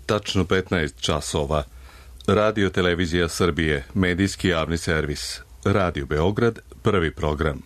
tačno 15 časova. Radio Televizija Srbije, medijski javni servis. Radio Beograd, prvi program.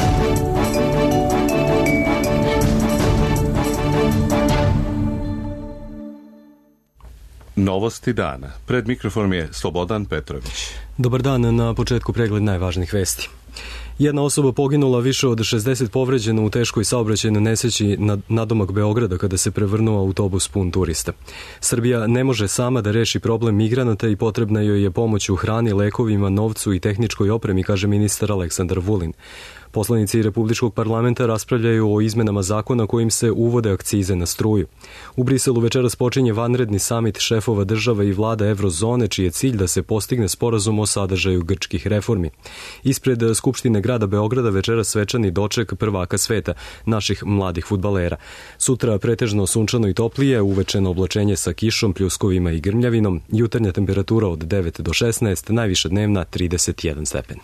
Novosti dana. Pred mikrofonom je Slobodan Petrović. Dobar dan, na početku pregled najvažnijih vesti. Jedna osoba poginula, više od 60 povređeno u teškoj saobraćajnoj nesreći nadomak Beograda kada se prevrnuo autobus pun turista. Srbija ne može sama da reši problem migranata i potrebna joj je pomoć u hrani, lekovima, novcu i tehničkoj opremi, kaže ministar Aleksandar Vulin. Poslanici Republičkog parlamenta raspravljaju o izmenama zakona kojim se uvode akcize na struju. U Briselu večeras počinje vanredni samit šefova država i vlada Evrozone, čiji je cilj da se postigne sporazum o sadržaju grčkih reformi. Ispred Skupštine grada Beograda večeras svečani doček prvaka sveta, naših mladih fudbalera. Sutra pretežno sunčano i toplije, uvečeno oblačenje sa kišom, pljuskovima i grmljavinom, jutarnja temperatura od 9 do 16, najviša dnevna 31 stepen.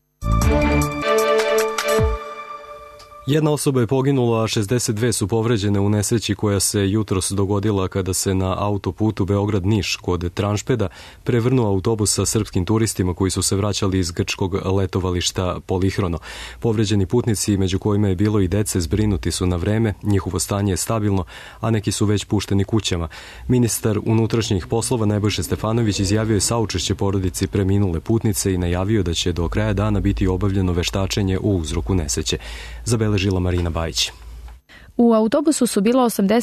Jedna osoba je poginula, a 62 su povređene u nesreći koja se jutros dogodila kada se na autoputu Beograd-Niš kod Tranšpeda prevrnuo autobus sa srpskim turistima koji su se vraćali iz grčkog letovališta Polihrono. Povređeni putnici, među kojima je bilo i dece, zbrinuti su na vreme, njihovo stanje je stabilno, a neki su već pušteni kućama. Ministar unutrašnjih poslova Nebojša Stefanović izjavio je saučešće porodici preminule putnice i najavio da će do kraja dana biti obavljeno veštačenje u uzroku nesreće. Zabeležila Marina Bajić. U autobusu su bilo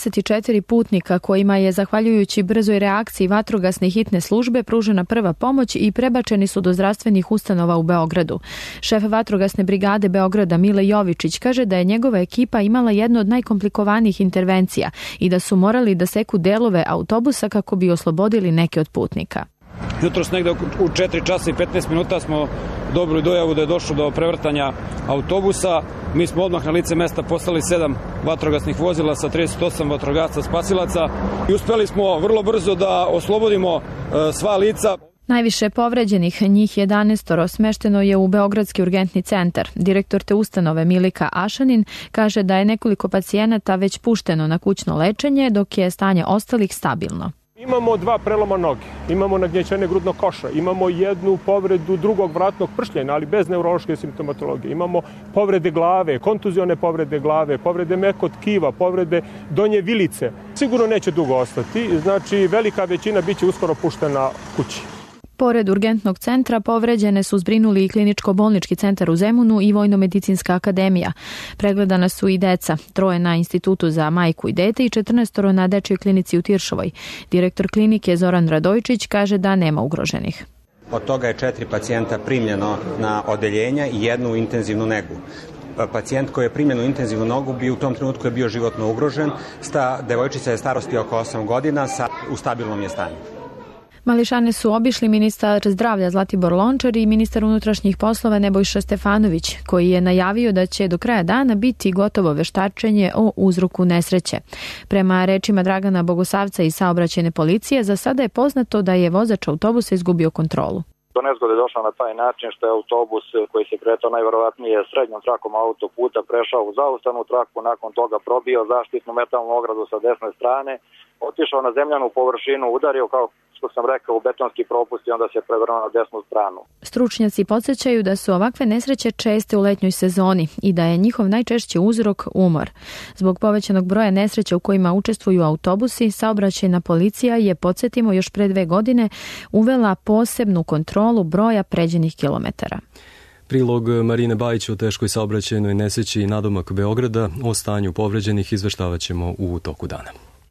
84 putnika kojima je, zahvaljujući brzoj reakciji vatrogasne hitne službe, pružena prva pomoć i prebačeni su do zdravstvenih ustanova u Beogradu. Šef vatrogasne brigade Beograda Mile Jovičić kaže da je njegova ekipa imala jednu od najkomplikovanijih intervencija i da su morali da seku delove autobusa kako bi oslobodili neke od putnika. Jutros negde u 4 časa i 15 minuta smo dobili dojavu da je došlo do prevrtanja autobusa. Mi smo odmah na lice mesta poslali 7 vatrogasnih vozila sa 38 vatrogasca spasilaca i uspeli smo vrlo brzo da oslobodimo sva lica. Najviše povređenih, njih 11 smešteno je u Beogradski urgentni centar. Direktor te ustanove Milika Ašanin kaže da je nekoliko pacijenata već pušteno na kućno lečenje, dok je stanje ostalih stabilno. Imamo 2 preloma noge, imamo nagnjećenje grudnog koša, imamo jednu povredu drugog vratnog pršljena, ali bez neurološke simptomatologije. Imamo povrede glave, kontuzione povrede glave, povrede mekog tkiva, povrede donje vilice. Sigurno neće dugo ostati, znači velika većina biće uskoro puštena kući. Pored urgentnog centra povređene su zbrinuli i kliničko-bolnički centar u Zemunu i Vojno-medicinska akademija. Pregledana su i deca, 3 na Institutu za majku i dete i 14 na dečjoj klinici u Tiršovoj. Direktor klinike Zoran Radojčić kaže da nema ugroženih. Od toga je 4 pacijenta primljeno na odeljenja i 1 intenzivnu negu. Pacijent koji je primljen u intenzivnu nogu u tom trenutku je bio životno ugrožen. Devojčica je starosti oko 8 godina, u stabilnom je stanju. Mališane su obišli ministar zdravlja Zlatibor Lončar i ministar unutrašnjih poslova Nebojša Stefanović, koji je najavio da će do kraja dana biti gotovo veštačenje o uzroku nesreće. Prema rečima Dragana Bogosavca iz saobraćajne policije, za sada je poznato da je vozač autobusa izgubio kontrolu. Do nezgode je došao na taj način što je autobus koji se kretao najverovatnije srednjom trakom autoputa prešao u zaustavnu traku, nakon toga probio zaštitnu metalnu ogradu sa desne strane, otišao na zemljanu površinu, udario kao što sam rekao u betonski propust i onda se prevrnuo na desnu stranu. Stručnjaci podsjećaju da su ovakve nesreće česte u letnjoj sezoni i da je njihov najčešći uzrok umor. Zbog povećanog broja nesreća u kojima učestvuju autobusi, saobraćajna policija je, podsjetimo, još pre 2 godine uvela posebnu kontrolu broja pređenih kilometara. Prilog Marine Bajić o teškoj saobraćajnoj nesreći i nadomak Beograda. O stanju povređenih izveštavat ćemo u toku dana.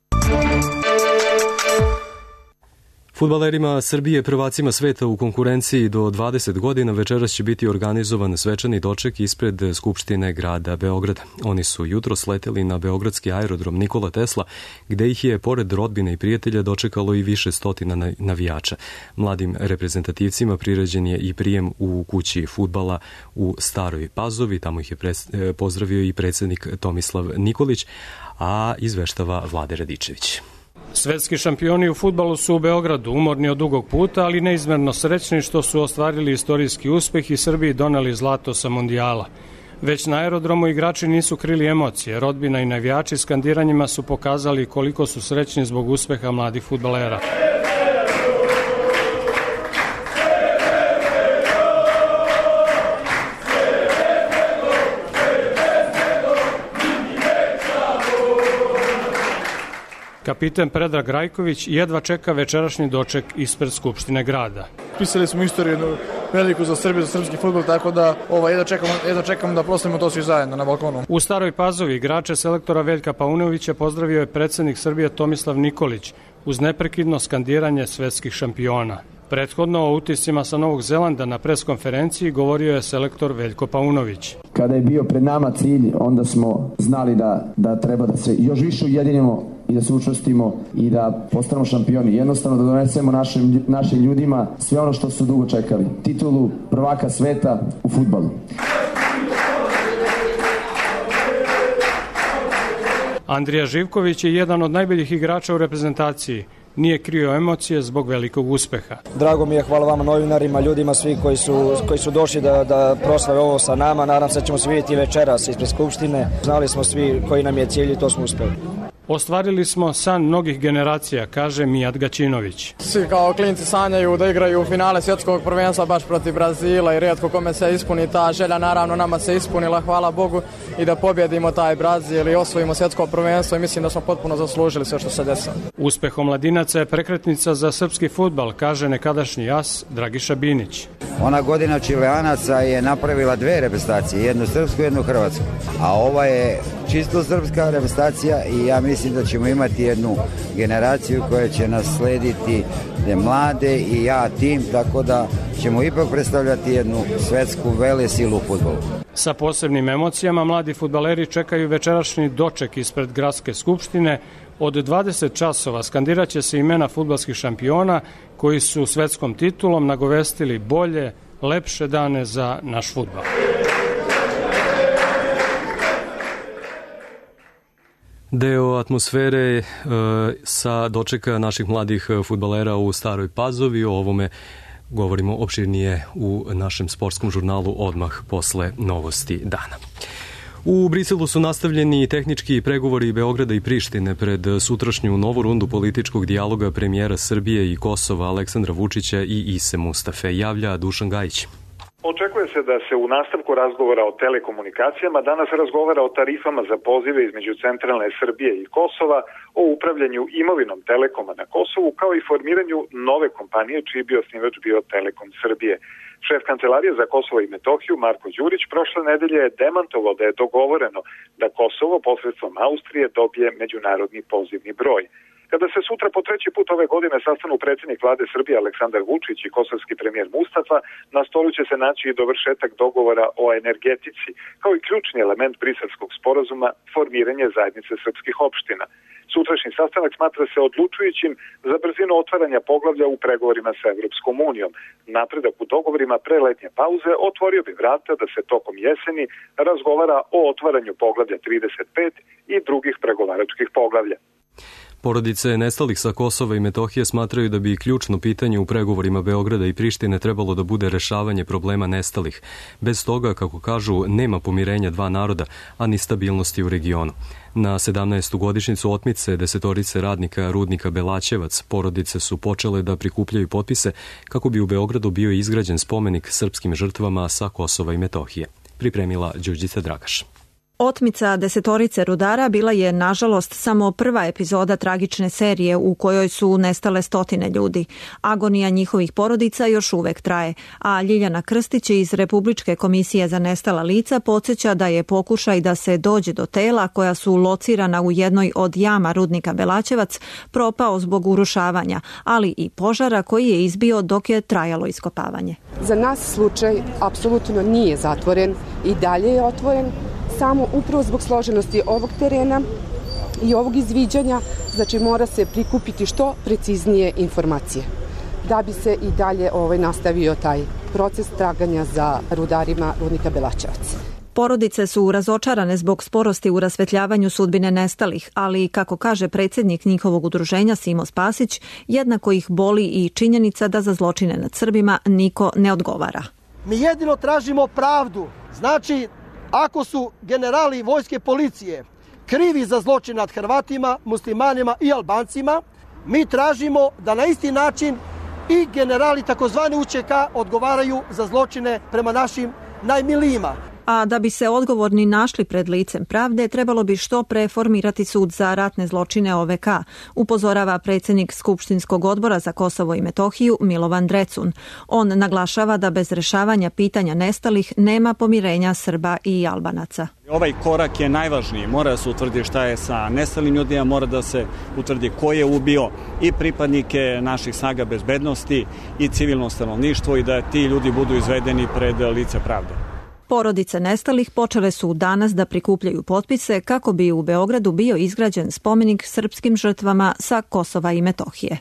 Fudbalerima Srbije, prvacima sveta u konkurenciji do 20 godina, večeras će biti organizovan svečani doček ispred Skupštine grada Beograda. Oni su jutro sleteli na beogradski aerodrom Nikola Tesla, gde ih je, pored rodbine i prijatelja, dočekalo i više stotina navijača. Mladim reprezentativcima priređen je i prijem u kući fudbala u Staroj Pazovi. Tamo ih je pozdravio i predsjednik Tomislav Nikolić, a izveštava Vlade Radičević. Svetski šampioni u fudbalu su u Beogradu, umorni od dugog puta, ali neizmerno srećni što su ostvarili istorijski uspeh i Srbiji doneli zlato sa mondijala. Već na aerodromu igrači nisu krili emocije. Rodbina i navijači skandiranjima su pokazali koliko su srećni zbog uspeha mladih fudbalera. Kapiten Predrag Rajković jedva čeka večerašnji doček ispred Skupštine grada. Pisali smo istoriju veliku za Srbiju, za srpski fudbal, tako da jedva čekamo da proslavimo to svi zajedno na balkonu. U Staroj Pazovi igrače selektora Veljka Paunovića pozdravio je predsjednik Srbije Tomislav Nikolić uz neprekidno skandiranje svetskih šampiona. Prethodno o utiscima sa Novog Zelanda na preskonferenciji govorio je selektor Veljko Paunović. Kada je bio pred nama cilj, onda smo znali da treba da se još više ujedinimo i da se učvrstimo i da postanemo šampioni. Jednostavno da donesemo našim ljudima sve ono što su dugo čekali. Titulu prvaka sveta u fudbalu. Andrija Živković je jedan od najboljih igrača u reprezentaciji. Nije krio emocije zbog velikog uspeha. Drago mi je, hvala vama novinarima, ljudima svi koji su došli da proslave ovo sa nama. Nadam se da ćemo se vidjeti večeras ispred Skupštine. Znali smo svi koji nam je cilj i to smo uspeli. Ostvarili smo san mnogih generacija, kaže Mijat Gaćinović. Svi kao klinci sanjaju da igraju u finale svjetskog prvenstva baš protiv Brazila i rijetko kome se ispuni ta želja. Naravno nama se ispunila, hvala Bogu, i da pobjedimo taj Brazil i osvojimo svjetsko prvenstvo i mislim da smo potpuno zaslužili sve što se desilo. Uspeh omladinaca je prekretnica za srpski fudbal, kaže nekadašnji as Dragiša Binić. Ona godina Čileanaca je napravila dve reprezentacije, jednu srpsku i jednu hrvatsku, a ova je čisto srpska reprezentacija i ja mislim da ćemo imati jednu generaciju koja će naslediti mlade i tim, tako da ćemo ipak predstavljati jednu svetsku velesilu u fudbalu. Sa posebnim emocijama mladi fudbaleri čekaju večerašnji doček ispred Gradske skupštine. Od 20 časova skandirat će se imena fudbalskih šampiona koji su svetskom titulom nagovestili bolje, lepše dane za naš fudbal. Deo atmosfere sa dočeka naših mladih fudbalera u Staroj Pazovi. O ovome govorimo opširnije u našem sportskom žurnalu odmah posle novosti dana. U Briselu su nastavljeni tehnički pregovori Beograda i Prištine pred sutrašnju novu rundu političkog dijaloga premijera Srbije i Kosova Aleksandra Vučića i Ise Mustafe, javlja Dušan Gajić. Očekuje se da se u nastavku razgovora o telekomunikacijama danas razgovara o tarifama za pozive između centralne Srbije i Kosova, o upravljanju imovinom Telekoma na Kosovu, kao i formiranju nove kompanije čiji bi osnivač bio Telekom Srbije. Šef Kancelarije za Kosovo i Metohiju Marko Đurić prošle nedelje je demantovao da je dogovoreno da Kosovo posredstvom Austrije dobije međunarodni pozivni broj. Kada se sutra po treći put ove godine sastanu predsjednik vlade Srbije Aleksandar Vučić i kosovski premijer Mustafa, na stolu će se naći i dovršetak dogovora o energetici, kao i ključni element briselskog sporazuma formiranje zajednice srpskih opština. Sutrašnji sastanak smatra se odlučujućim za brzinu otvaranja poglavlja u pregovorima sa Evropskom unijom. Napredak u dogovorima pre letnje pauze otvorio bi vrata da se tokom jeseni razgovara o otvaranju poglavlja 35 i drugih pregovaračkih poglavlja. Porodice nestalih sa Kosova i Metohije smatraju da bi ključno pitanje u pregovorima Beograda i Prištine trebalo da bude rešavanje problema nestalih. Bez toga, kako kažu, nema pomirenja dva naroda, a ni stabilnosti u regionu. Na 17. godišnjicu otmice 10 radnika rudnika Belaćevac porodice su počele da prikupljaju potpise kako bi u Beogradu bio izgrađen spomenik srpskim žrtvama sa Kosova i Metohije. Pripremila Đurđica Dragaš. Otmica 10 rudara bila je, nažalost, samo prva epizoda tragične serije u kojoj su nestale stotine ljudi. Agonija njihovih porodica još uvek traje, a Ljiljana Krstić iz Republičke komisije za nestala lica podsjeća da je pokušaj da se dođe do tela koja su locirana u jednoj od jama rudnika Belaćevac propao zbog urušavanja, ali i požara koji je izbio dok je trajalo iskopavanje. Za nas slučaj apsolutno nije zatvoren i dalje je otvoren. Samo upravo zbog složenosti ovog terena i ovog izviđanja, znači mora se prikupiti što preciznije informacije da bi se i dalje nastavio taj proces traganja za rudarima rudnika Belaćevac. Porodice su razočarane zbog sporosti u rasvetljavanju sudbine nestalih, ali, kako kaže predsjednik njihovog udruženja Simo Spasić, jednako ih boli i činjenica da za zločine nad Srbima niko ne odgovara. Mi jedino tražimo pravdu, znači Ako su generali vojske policije krivi za zločin nad Hrvatima, muslimanima i Albancima, mi tražimo da na isti način i generali takozvani UČK odgovaraju za zločine prema našim najmilijima. A da bi se odgovorni našli pred licem pravde, trebalo bi što pre formirati sud za ratne zločine OVK, upozorava predsjednik Skupštinskog odbora za Kosovo i Metohiju Milovan Drecun. On naglašava da bez rešavanja pitanja nestalih nema pomirenja Srba i Albanaca. Ovaj korak je najvažniji. Mora da se utvrdi šta je sa nestalim ljudima, mora da se utvrdi ko je ubio i pripadnike naših snaga bezbednosti i civilno stanovništvo i da ti ljudi budu izvedeni pred lice pravde. Porodice nestalih počele su danas da prikupljaju potpise kako bi u Beogradu bio izgrađen spomenik srpskim žrtvama sa Kosova i Metohije.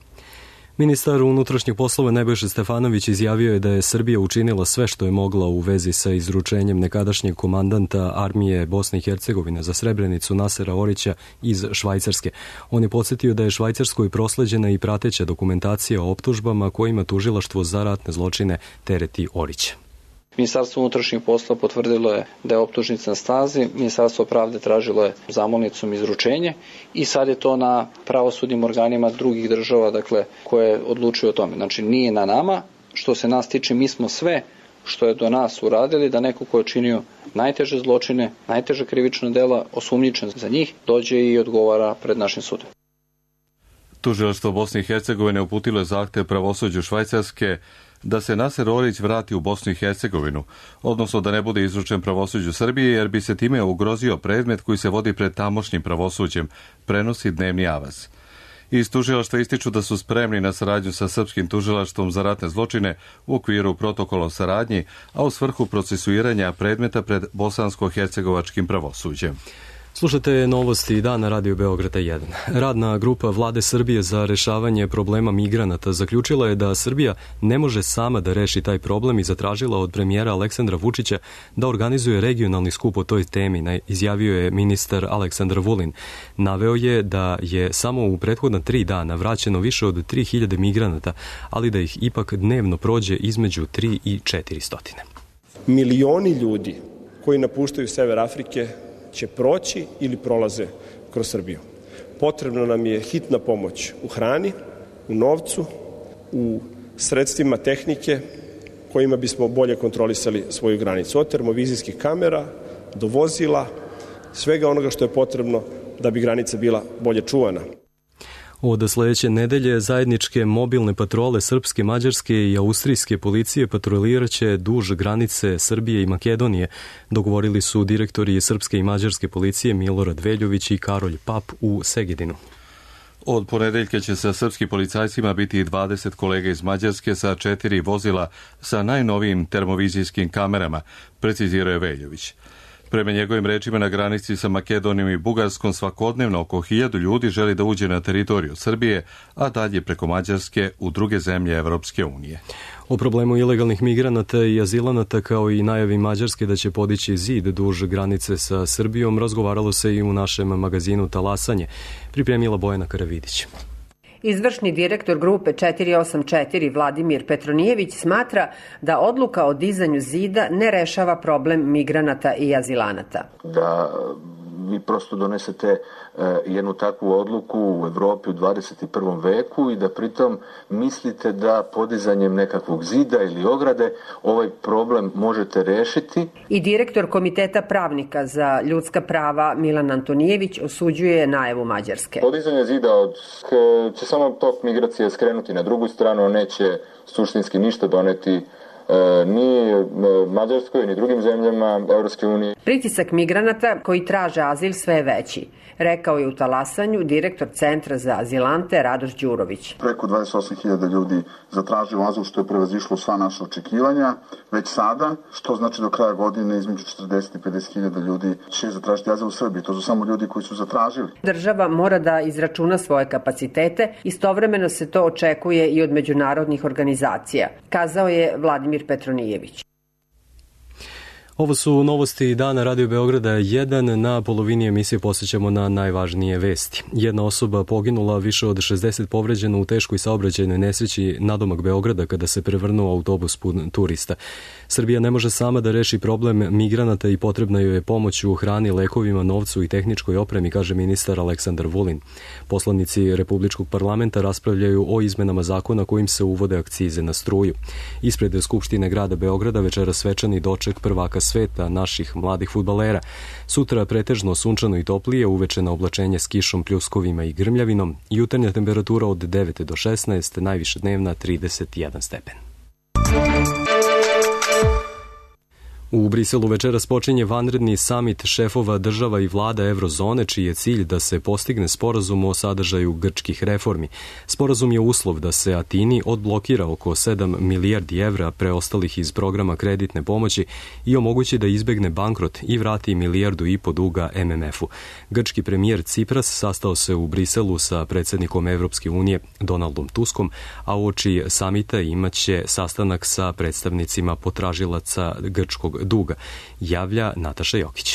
Ministar unutrašnjih poslova Nebojša Stefanović izjavio je da je Srbija učinila sve što je mogla u vezi sa izručenjem nekadašnjeg komandanta armije Bosne i Hercegovine za Srebrenicu Nasera Orića iz Švajcarske. On je podsjetio da je Švajcarskoj prosleđena i prateća dokumentacija o optužbama kojima tužilaštvo za ratne zločine tereti Orića. Ministarstvo unutrašnjih poslova potvrdilo je da je optužnica na snazi, Ministarstvo pravde tražilo je zamolnicom izručenje i sad je to na pravosudnim organima drugih država, dakle, koje odlučuju o tome. Znači, nije na nama, što se nas tiče, mi smo sve što je do nas uradili, da neko ko je činio najteže zločine, najteže krivična dela, osumnjičen za njih, dođe i odgovara pred našim sudom. Tužilaštvo Bosne i Hercegovine uputilo je zahtev pravosuđu Švajcarske da se Naser Orić vrati u Bosnu i Hercegovinu, odnosno da ne bude izručen pravosuđu Srbije, jer bi se time ugrozio predmet koji se vodi pred tamošnjim pravosuđem, prenosi Dnevni avaz. Iz tužilaštva ističu da su spremni na saradnju sa Srpskim tužilaštvom za ratne zločine u okviru protokola o saradnji, a u svrhu procesuiranja predmeta pred bosansko-hercegovačkim pravosuđem. Slušate novosti dana Radio Beograda 1. Radna grupa Vlade Srbije za rešavanje problema migranata zaključila je da Srbija ne može sama da reši taj problem i zatražila od premijera Aleksandra Vučića da organizuje regionalni skup o toj temi, izjavio je ministar Aleksandar Vulin. Naveo je da je samo u prethodna 3 dana vraćeno više od 3000 migranata, ali da ih ipak dnevno prođe između 3 i 400. Milioni ljudi koji napuštaju sever Afrike će proći ili prolaze kroz Srbiju. Potrebna nam je hitna pomoć u hrani, u novcu, u sredstvima tehnike kojima bismo bolje kontrolisali svoju granicu. Od termovizijskih kamera do vozila, svega onoga što je potrebno da bi granica bila bolje čuvana. Od sledeće nedelje zajedničke mobilne patrole srpske, mađarske i austrijske policije patroliraće duž granice Srbije i Makedonije, dogovorili su direktori srpske i mađarske policije Milorad Veljović i Karolj Pap u Segedinu. Od ponedeljka će sa srpskim policajcima biti 20 kolega iz Mađarske sa 4 vozila sa najnovijim termovizijskim kamerama, precizirao je Veljović. Prema njegovim rečima, na granici sa Makedonijom i Bugarskom svakodnevno oko 1000 ljudi želi da uđe na teritoriju Srbije, a dalje preko Mađarske u druge zemlje Evropske unije. O problemu ilegalnih migranata i azilanata kao i najavi Mađarske da će podići zid duž granice sa Srbijom razgovaralo se i u našem magazinu Talasanje, pripremila Bojana Karavidić. Izvršni direktor grupe 484 Vladimir Petronijević smatra da odluka o dizanju zida ne rešava problem migranata i azilanata. Da vi prosto donesete jednu takvu odluku u Evropi u 21. veku i da pritom mislite da podizanjem nekakvog zida ili ograde ovaj problem možete rešiti. I direktor Komiteta pravnika za ljudska prava Milan Antonijević osuđuje najavu Mađarske. Podizanje zida će samo tok migracije skrenuti na drugu stranu, neće suštinski ništa doneti ni Mađarskoj, ni drugim zemljama Evropske unije. Pritisak migranata koji traže azil sve je veći, rekao je u Talasanju direktor Centra za azilante Radoš Đurović. Preko 28.000 ljudi zatražilo azil, što je prevazišlo sva naša očekivanja već sada, što znači do kraja godine između 40 i 50.000 ljudi će zatražiti azil u Srbiji. To su samo ljudi koji su zatražili. Država mora da izračuna svoje kapacitete, istovremeno se to očekuje i od međunarodnih organizacija, kazao je Vladimir Petronijević. Ovo su novosti dana Radio Beograda 1. Na polovini emisije posjećamo na najvažnije vesti. Jedna osoba poginula, više od 60 povređeno u teškoj saobraćajnoj nesreći nadomak Beograda kada se prevrnuo autobus pun turista. Srbija ne može sama da reši problem migranata i potrebna joj je pomoć u hrani, lekovima, novcu i tehničkoj opremi, kaže ministar Aleksandar Vulin. Poslanici Republičkog parlamenta raspravljaju o izmenama zakona kojim se uvode akcize na struju. Ispred Skupštine grada Beograda večera svečani doček prvaka sveta naših mladih fudbalera. Sutra pretežno sunčano i toplije, uveče na oblačenje s kišom, pljuskovima i grmljavinom. Jutarnja temperatura od 9 do 16, najviše dnevna 31 stepen. U Briselu večeras počinje vanredni samit šefova država i vlada Evrozone, čiji je cilj da se postigne sporazum o sadržaju grčkih reformi. Sporazum je uslov da se Atini odblokira oko 7 milijardi evra preostalih iz programa kreditne pomoći i omogući da izbegne bankrot i vrati 1,5 milijardu duga MMF-u. Grčki premijer Cipras sastao se u Briselu sa predsjednikom Evropske unije Donaldom Tuskom, a uoči samita imaće sastanak sa predstavnicima potražilaca grčkog duga, javlja Nataša Jokić.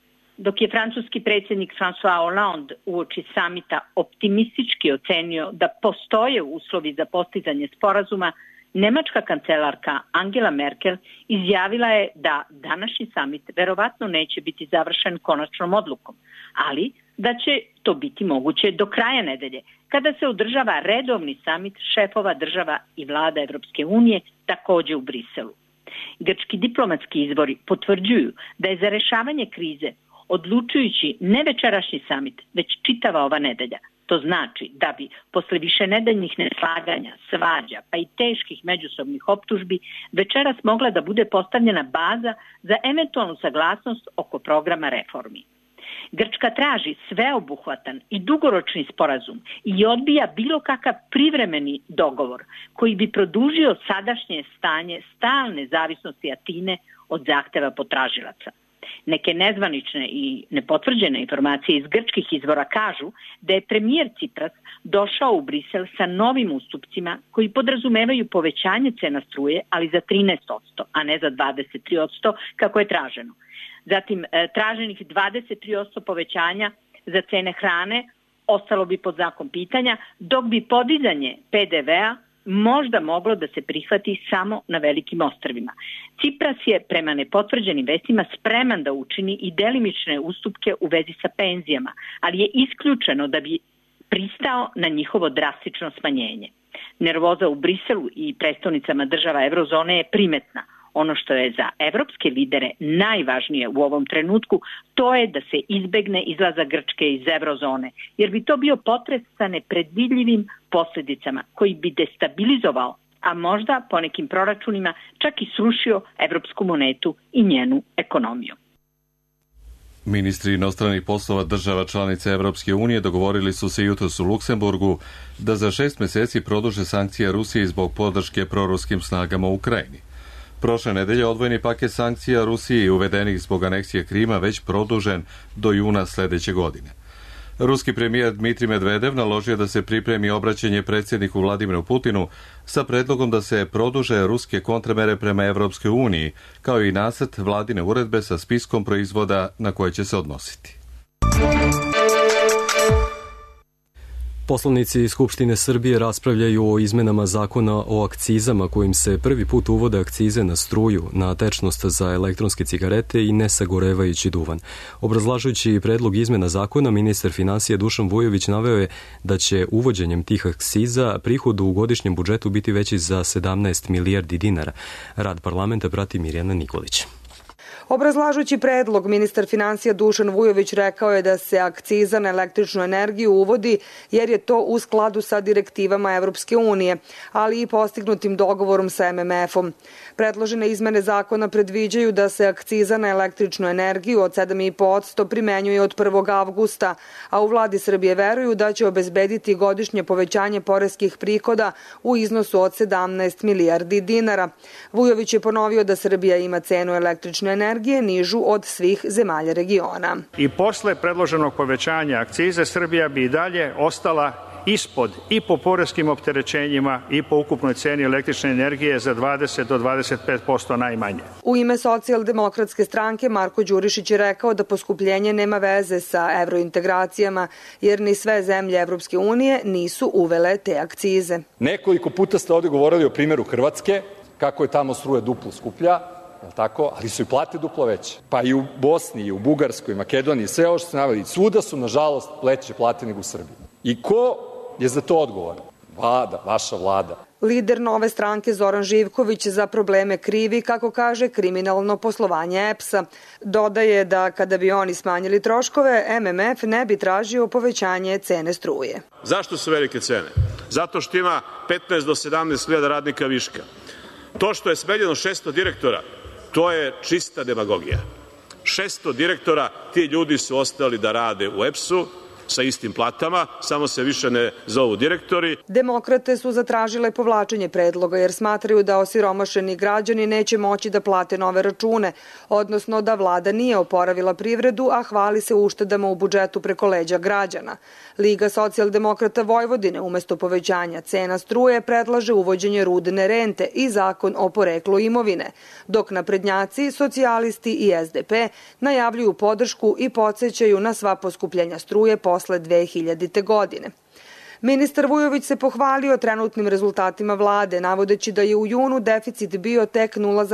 Dok je francuski predsjednik François Hollande uoči samita optimistički ocenio da postoje uslovi za postizanje sporazuma, nemačka kancelarka Angela Merkel izjavila je da današnji samit verovatno neće biti završen konačnom odlukom, ali da će to biti moguće do kraja nedelje, kada se održava redovni samit šefova država i vlada Evropske unije također u Briselu. Grčki diplomatski izvori potvrđuju da je za rešavanje krize odlučujući ne večerašnji samit, već čitava ova nedelja. To znači da bi posle višenedeljnih neslaganja, svađa pa i teških međusobnih optužbi večeras mogla da bude postavljena baza za eventualnu saglasnost oko programa reformi. Grčka traži sveobuhvatan i dugoročni sporazum i odbija bilo kakav privremeni dogovor koji bi produžio sadašnje stanje stalne zavisnosti Atine od zahteva potražilaca. Neke nezvanične i nepotvrđene informacije iz grčkih izvora kažu da je premijer Cipras došao u Brisel sa novim ustupcima koji podrazumevaju povećanje cena struje, ali za 13%, a ne za 23% kako je traženo. Zatim, traženih 23% povećanja za cene hrane ostalo bi pod znakom pitanja, dok bi podizanje PDV-a možda moglo da se prihvati samo na velikim ostrvima. Cipras je prema nepotvrđenim vestima spreman da učini i delimične ustupke u vezi sa penzijama, ali je isključeno da bi pristao na njihovo drastično smanjenje. Nervoza u Briselu i prestonicama država Evrozone je primetna. Ono što je za evropske lidere najvažnije u ovom trenutku, to je da se izbegne izlazak Grčke iz Evrozone, jer bi to bio potres sa nepredvidljivim posljedicama koji bi destabilizovao, a možda po nekim proračunima čak i srušio evropsku monetu i njenu ekonomiju. Ministri inostranih poslova država članica Evropske unije dogovorili su se jutros u Luksemburgu da za 6 meseci produže sankcije Rusiji zbog podrške proruskim snagama u Ukrajini. Prošle nedelje odvojeni paket sankcija Rusiji uvedenih zbog aneksije Krima već produžen do juna sljedeće godine. Ruski premijer Dmitrij Medvedev naložio da se pripremi obraćanje predsjedniku Vladimiru Putinu sa predlogom da se produže ruske kontramere prema Evropskoj uniji, kao i nacrt vladine uredbe sa spiskom proizvoda na koje će se odnositi. Poslanici Skupštine Srbije raspravljaju o izmenama zakona o akcizama kojim se prvi put uvode akcize na struju, na tečnost za elektronske cigarete i nesagorevajući duvan. Obrazlažujući predlog izmena zakona, ministar finansija Dušan Vujović naveo je da će uvođenjem tih akciza prihod u godišnjem budžetu biti veći za 17 milijardi dinara. Rad parlamenta prati Mirjana Nikolić. Obrazlažući predlog, ministar finansija Dušan Vujović rekao je da se akciza na električnu energiju uvodi jer je to u skladu sa direktivama Evropske unije, ali i postignutim dogovorom sa MMF-om. Predložene izmene zakona predviđaju da se akciza na električnu energiju od 7,5% primenjuje od 1. avgusta, a u vladi Srbije veruju da će obezbediti godišnje povećanje poreskih prihoda u iznosu od 17 milijardi dinara. Vujović je ponovio da Srbija ima cenu električne energije nižu od svih zemalja regiona. I posle predloženog povećanja akcize Srbija bi i dalje ostala ispod i po poreskim opterećenjima i po ukupnoj ceni električne energije za 20 do 25% najmanje. U ime Socijaldemokratske stranke Marko Đurišić je rekao da poskupljenje nema veze sa evrointegracijama, jer ni sve zemlje Evropske unije nisu uvele te akcize. Nekoliko puta ste ovde govorili o primjeru Hrvatske, kako je tamo struja duplo skuplja, tako, ali su i plate duplo veće. Pa i u Bosni, i u Bugarskoj, Makedoniji, sve ovo što ste naveli, svuda su, nažalost, veće plate nego u Srbiji. I ko je za to odgovoran? Vlada, vaša vlada. Lider Nove stranke Zoran Živković za probleme krivi, kako kaže, kriminalno poslovanje EPS-a. Dodaje da kada bi oni smanjili troškove, MMF ne bi tražio povećanje cene struje. Zašto su velike cene? Zato što ima 15 do 17.000 radnika viška. To što je smenjeno 600 direktora, to je čista demagogija. 600 direktora, ti ljudi su ostali da rade u EPS-u sa istim platama, samo se više ne zovu direktori. Demokrate su zatražile povlačenje predloga jer smatraju da osiromašeni građani neće moći da plate nove račune, odnosno da vlada nije oporavila privredu, a hvali se uštedama u budžetu preko leđa građana. Liga socijaldemokrata Vojvodine umesto povećanja cena struje predlaže uvođenje rudne rente i zakon o poreklu imovine, dok naprednjaci, socijalisti i SDP najavljuju podršku i podsećaju na sva poskupljenja struje posle 2000. godine. Ministar Vujović se pohvalio trenutnim rezultatima vlade, navodeći da je u junu deficit bio tek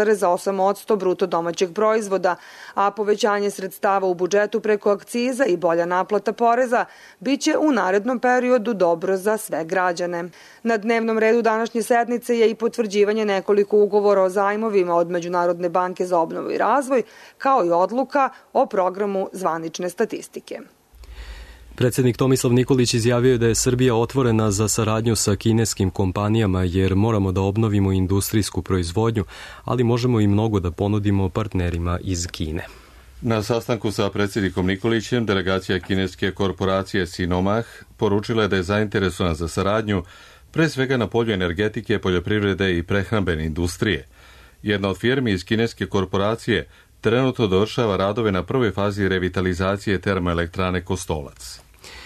0,8% bruto domaćeg proizvoda, a povećanje sredstava u budžetu preko akciza i bolja naplata poreza biće u narednom periodu dobro za sve građane. Na dnevnom redu današnje sednice je i potvrđivanje nekoliko ugovora o zajmovima od Međunarodne banke za obnovu i razvoj, kao i odluka o programu zvanične statistike. Predsjednik Tomislav Nikolić izjavio je da je Srbija otvorena za saradnju sa kineskim kompanijama jer moramo da obnovimo industrijsku proizvodnju, ali možemo i mnogo da ponudimo partnerima iz Kine. Na sastanku sa predsjednikom Nikolićem delegacija kineske korporacije Sinomah poručila je da je zainteresovana za saradnju pre svega na polju energetike, poljoprivrede i prehrambene industrije. Jedna od firmi iz kineske korporacije trenutno dovršava radove na prvoj fazi revitalizacije termoelektrane Kostolac.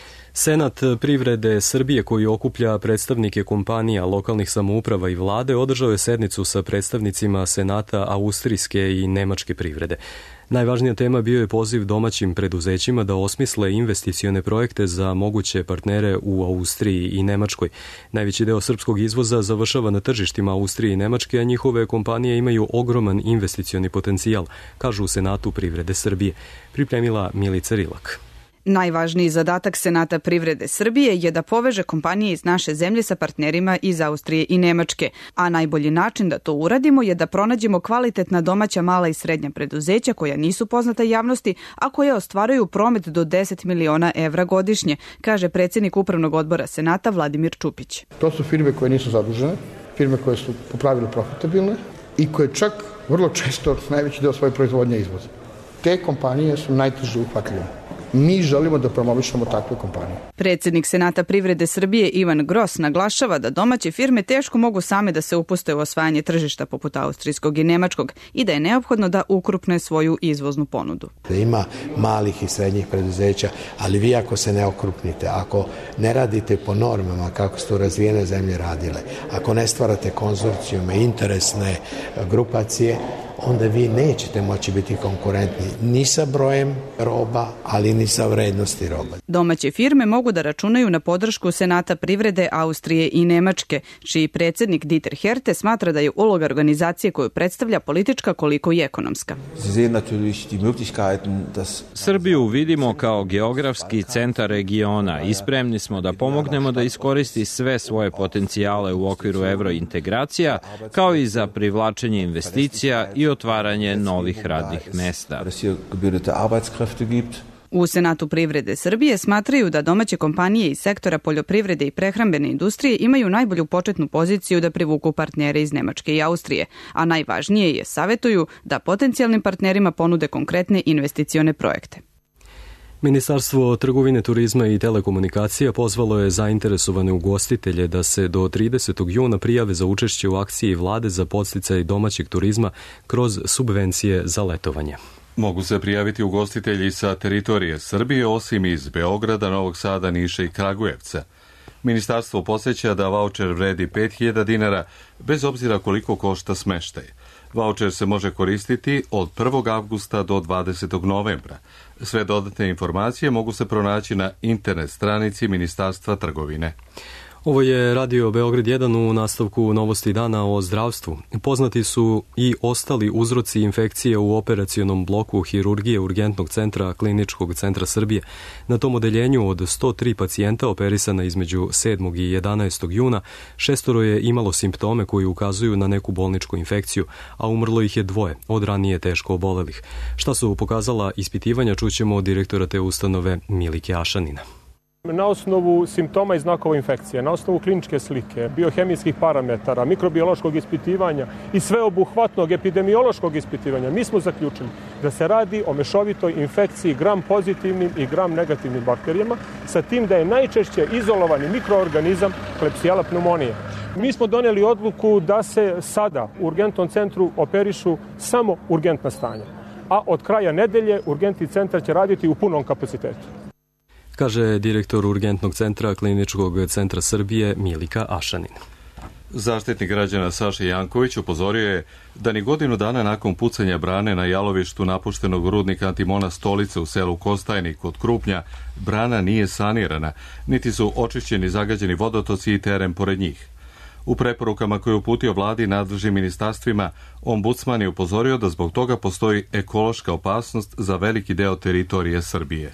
Senat privrede Srbije, koji okuplja predstavnike kompanija, lokalnih samouprava i vlade, održao je sednicu sa predstavnicima Senata austrijske i nemačke privrede. Najvažnija tema bio je poziv domaćim preduzećima da osmisle investicione projekte za moguće partnere u Austriji i Nemačkoj. Najveći deo srpskog izvoza završava na tržištima Austrije i Nemačke, a njihove kompanije imaju ogroman investicioni potencijal, kažu u Senatu privrede Srbije. Pripremila Milica Rilak. Najvažniji zadatak Senata privrede Srbije je da poveže kompanije iz naše zemlje sa partnerima iz Austrije i Nemačke, a najbolji način da to uradimo je da pronađemo kvalitetna domaća mala i srednja preduzeća koja nisu poznata javnosti, a koja ostvaruju promet do 10 miliona evra godišnje, kaže predsjednik Upravnog odbora Senata Vladimir Čupić. To su firme koje nisu zadužene, firme koje su po pravilu profitabilne i koje čak vrlo često najveći deo svoje proizvodnje izvoze. Te kompanije su najteže uhvatljive. Mi želimo da promovišemo takve kompanije. Predsjednik Senata privrede Srbije Ivan Gros naglašava da domaće firme teško mogu same da se upuste u osvajanje tržišta poput austrijskog i nemačkog i da je neophodno da ukrupne svoju izvoznu ponudu. Ima malih i srednjih preduzeća, ali vi ako se ne okrupnite, ako ne radite po normama kako su to razvijene zemlje radile, ako ne stvarate konzorcijume, interesne grupacije, onda vi nećete moći biti konkurentni ni sa brojem roba, ali ni sa vrednosti roba. Domaće firme mogu da računaju na podršku Senata privrede Austrije i Nemačke, čiji predsjednik Dieter Herte smatra da je uloga organizacije koju predstavlja politička koliko i ekonomska. Srbiju vidimo kao geografski centar regiona i spremni smo da pomognemo da iskoristi sve svoje potencijale u okviru evrointegracija, kao i za privlačenje investicija i otvaranje novih radnih mesta. U Senatu privrede Srbije smatraju da domaće kompanije iz sektora poljoprivrede i prehrambene industrije imaju najbolju početnu poziciju da privuku partnere iz Nemačke i Austrije, a najvažnije je savetuju da potencijalnim partnerima ponude konkretne investicione projekte. Ministarstvo trgovine, turizma i telekomunikacija pozvalo je zainteresovane ugostitelje da se do 30. juna prijave za učešće u akciji vlade za podsticaj domaćeg turizma kroz subvencije za letovanje. Mogu se prijaviti ugostitelji sa teritorije Srbije, osim iz Beograda, Novog Sada, Niša i Kragujevca. Ministarstvo podsjeća da vaučer vredi 5.000 dinara, bez obzira koliko košta smeštaj. Vaučer se može koristiti od 1. avgusta do 20. novembra. Sve dodatne informacije mogu se pronaći na internet stranici Ministarstva trgovine. Ovo je Radio Beograd 1 u nastavku novosti dana o zdravstvu. Poznati su i ostali uzroci infekcije u operacionom bloku hirurgije Urgentnog centra Kliničkog centra Srbije. Na tom odeljenju od 103 pacijenta operisana između 7. i 11. juna, 6 je imalo simptome koji ukazuju na neku bolničku infekciju, a umrlo ih je 2 od ranije teško obolelih. Šta su pokazala ispitivanja, čućemo od direktora te ustanove Milike Ašanina. Na osnovu simptoma i znakova infekcije, na osnovu kliničke slike, biohemijskih parametara, mikrobiološkog ispitivanja i sveobuhvatnog epidemiološkog ispitivanja, mi smo zaključili da se radi o mešovitoj infekciji gram pozitivnim i gram negativnim bakterijama, sa tim da je najčešće izolovani mikroorganizam Klebsiella pneumoniae. Mi smo doneli odluku da se sada u urgentnom centru operišu samo urgentna stanja, a od kraja nedelje urgentni centar će raditi u punom kapacitetu, kaže direktor Urgentnog centra Kliničkog centra Srbije Milika Ašanin. Zaštitnik građana Saša Janković upozorio je da ni godinu dana nakon pucanja brane na jalovištu napuštenog rudnika Antimona Stolice u selu Kostajnik kod Krupnja, brana nije sanirana, niti su očišćeni zagađeni vodotoci i teren pored njih. U preporukama koje je uputio vladi i nadležnim ministarstvima, ombudsman je upozorio da zbog toga postoji ekološka opasnost za veliki deo teritorije Srbije.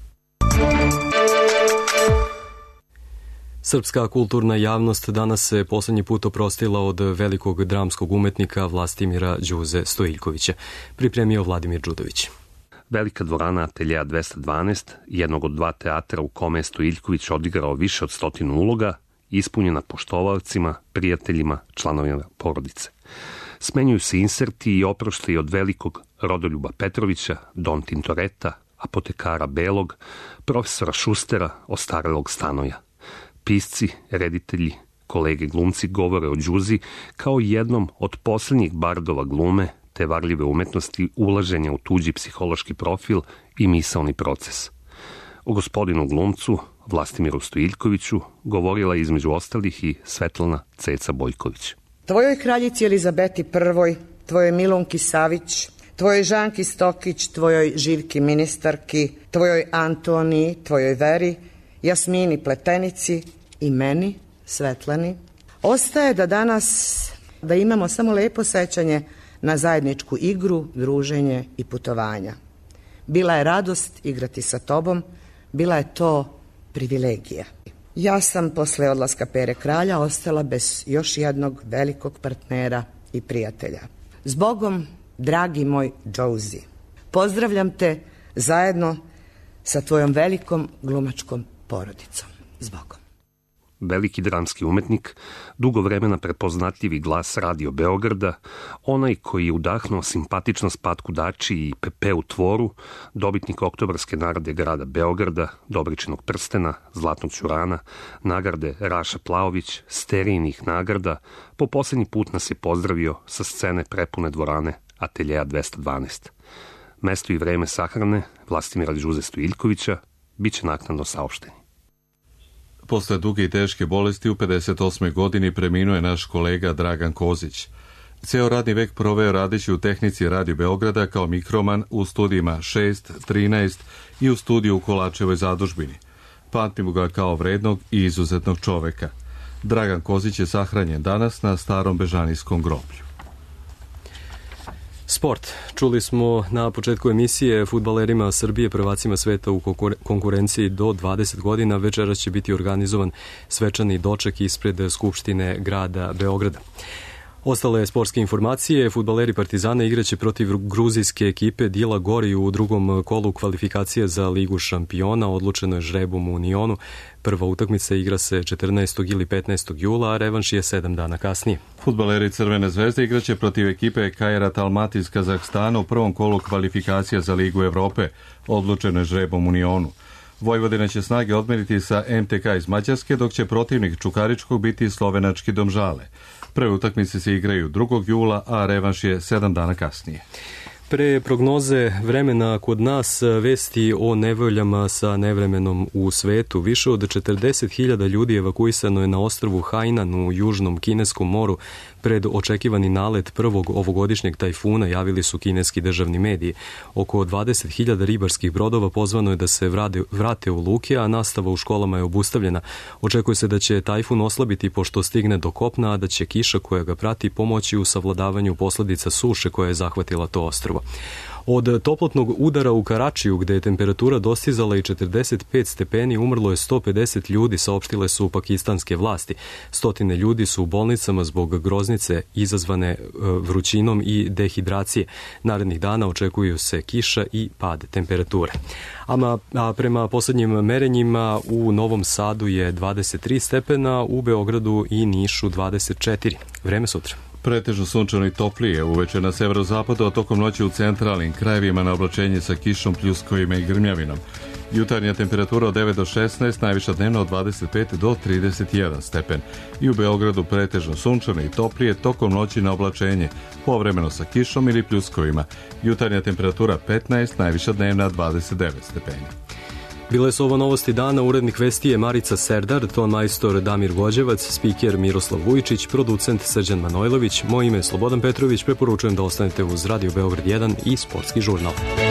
Srpska kulturna javnost danas se poslednji put oprostila od velikog dramskog umetnika Vlastimira Đuze Stojiljkovića, pripremio Vladimir Đudović. Velika dvorana Ateljeja 212, jednog od 2 teatra u kome je Stojiljković odigrao više od 100 uloga, ispunjena poštovalcima, prijateljima, članovima porodice. Smenjuju se inserti i oproštaji od velikog Rodoljuba Petrovića, Don Tintoreta, apotekara Belog, profesora Šustera, ostarelog Stanoja. Pisci, reditelji, kolege glumci govore o Đuzi kao jednom od poslednjih bardova glume te varljive umetnosti ulaženja u tuđi psihološki profil i misaoni proces. O gospodinu glumcu, Vlastimiru Stojiljkoviću, govorila između ostalih i Svetlana Ceca Bojković. Tvojoj kraljici Elizabeti I, tvojoj Milunki Savić, tvojoj Žanki Stokić, tvojoj Živki ministarki, tvojoj Antoniji, tvojoj Veri, Jasmini Pletenici i meni, Svetlani, ostaje da danas da imamo samo lepo sećanje na zajedničku igru, druženje i putovanja. Bila je radost igrati sa tobom, bila je to privilegija. Ja sam posle odlaska Pere Kralja ostala bez još jednog velikog partnera i prijatelja. Zbogom, dragi moj Džouzi, pozdravljam te zajedno sa tvojom velikom glumačkom porodicom. Zbogom. Veliki dramski umetnik, dugo vremena prepoznatljivi glas Radio Beograda, onaj koji je udahnuo simpatičnost Patku Dači i Pepeu Tvoru, dobitnik Oktobarske nagrade grada Beograda, Dobričinog prstena, Zlatnog ćurana, nagrade Raša Plaović, sterijnih nagrada, po poslednji put nas je pozdravio sa scene prepune dvorane Ateljeja 212. Mesto i vreme sahrane Vlastimira Đuze Stojiljkovića biće naknadno saopšteni. Posle duge i teške bolesti u 58. godini preminuo je naš kolega Dragan Kozić. Ceo radni vek proveo radeći u tehnici Radio Beograda kao mikroman u studijima 6, 13 i u studiju u Kolačevoj zadužbini. Pamtimo ga kao vrednog i izuzetnog čoveka. Dragan Kozić je sahranjen danas na starom Bežanijskom groblju. Sport. Čuli smo na početku emisije fudbalerima Srbije, prvacima sveta u konkurenciji do 20 godina. Večeras će biti organizovan svečani doček ispred Skupštine grada Beograda. Ostale sportske informacije, fudbaleri Partizana igraće protiv gruzijske ekipe Dila Gori u drugom kolu kvalifikacije za Ligu šampiona, odlučeno je žrebom u Unionu. Prva utakmica igra se 14. ili 15. jula, a revanš je 7 dana kasnije. Fudbaleri Crvene zvezde igraće protiv ekipe Kairat Almaty iz Kazahstana u prvom kolu kvalifikacija za Ligu Evrope, odlučeno je žrebom u Unionu. Vojvodina će snage odmeriti sa MTK iz Mađarske, dok će protivnik Čukaričkog biti slovenački Domžale. Prve utakmice se igraju 2. jula, a revanš je 7 dana kasnije. Pre prognoze vremena kod nas vesti o nevoljama sa nevremenom u svetu. Više od 40.000 ljudi evakuisano je na ostrvu Hainan u južnom kineskom moru pred očekivani nalet prvog ovogodišnjeg tajfuna, javili su kineski državni mediji. Oko 20.000 ribarskih brodova pozvano je da se vrate u luke, a nastava u školama je obustavljena. Očekuje se da će tajfun oslabiti pošto stigne do kopna, a da će kiša koja ga prati pomoći u savladavanju posledica suše koja je zahvatila to ostrvo. Od toplotnog udara u Karačiju, gde je temperatura dostizala i 45 stepeni, umrlo je 150 ljudi, saopštile su pakistanske vlasti. Stotine ljudi su u bolnicama zbog groznice izazvane vrućinom i dehidracije. Narednih dana očekuju se kiša i pad temperature. A prema poslednjim merenjima u Novom Sadu je 23 stepena, u Beogradu i Nišu 24. Vreme sutra. Pretežno sunčano i toplije, uveče na severozapadu, a tokom noći u centralnim krajevima na oblačenje sa kišom, pljuskovima i grmljavinom. Jutarnja temperatura od 9 do 16, najviša dnevna od 25 do 31 stepen. I u Beogradu pretežno sunčano i toplije, tokom noći na oblačenje, povremeno sa kišom ili pljuskovima. Jutarnja temperatura 15, najviša dnevna 29 stepeni. Bile su ovo novosti dana, urednik vesti je Marica Serdar, ton majstor Damir Vođevac, spiker Miroslav Vujičić, producent Srđan Manojlović, moje ime je Slobodan Petrović, preporučujem da ostanete uz Radio Beograd 1 i Sportski žurnal.